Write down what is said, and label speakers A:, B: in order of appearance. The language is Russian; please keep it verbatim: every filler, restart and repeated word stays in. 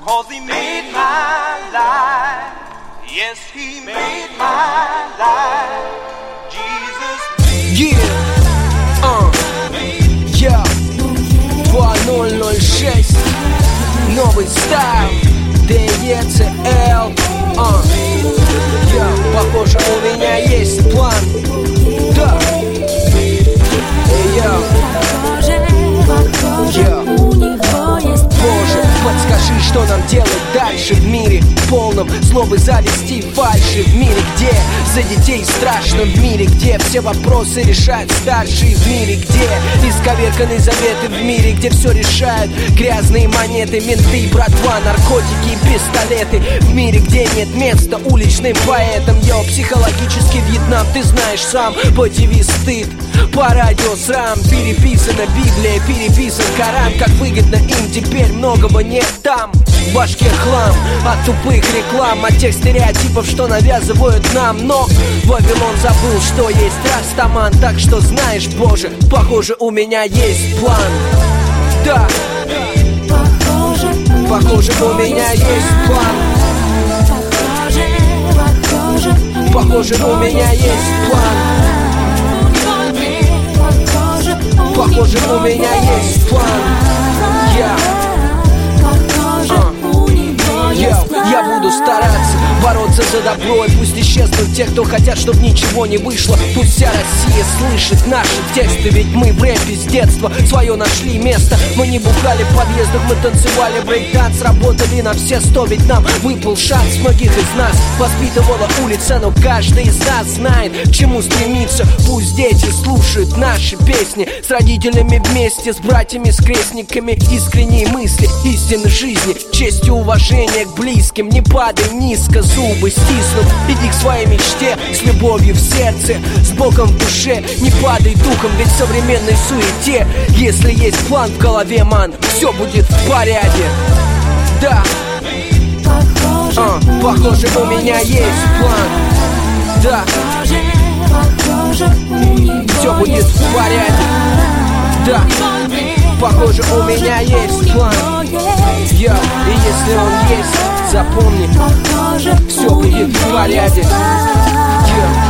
A: 'cause he made my life. Yes, he made my life. Jesus.
B: Yeah, uh, yeah, два ноль ноль шесть, новый стайл, ди и си эл, uh, yeah, похоже, у меня есть план, да, yeah, yeah. Боже, подскажи, что нам делать дальше в мире полном злобы, зависти, фальши. В мире, где за детей страшно, в мире, где все вопросы решают старшие, в мире, где исковерканы заветы, в мире, где все решают грязные монеты, менты, братва, наркотики и пистолеты, в мире, где нет места уличным поэтам. Йо, психологический Вьетнам, ты знаешь сам, по ТВ стыд, по радио срам, переписана Библия, переписан Коран, как выгодно им теперь многого нет там. В башке хлам от тупых реклам, от тех стереотипов, что навязывают нам. Но Вавилон забыл, что есть Растаман. Так что знаешь, Боже, похоже, у меня есть план. Да, похоже, у меня есть план. Похоже, у меня есть план. Похоже, у меня есть план. Yeah. Uh. Я буду стараться бороться за добро, и пусть исчезнут те, кто хотят, чтобы ничего не вышло. Пусть вся Россия слышит наши тексты, ведь мы в рэпе с детства свое нашли место. Мы не бухали в подъездах, мы танцевали брейк-данс, работали на все сто, ведь нам выпал шанс. Многих из нас воспитывала улица, но каждый из нас знает, к чему стремиться. Пусть дети слушают наши песни с родителями вместе, с братьями, с крестниками. Искренние мысли, истины жизни, честь и уважение к близким. Не падай низко, зубы стиснув, иди к своей мечте с любовью в сердце, с Богом в душе. Не падай духом, ведь в современной суете, если есть план в голове, ман, все будет в порядке. Да, а, похоже, у меня есть план. Да, все будет в порядке. Да, похоже, у меня есть план. Я, и если он есть, запомни, все будет в порядке. Yeah.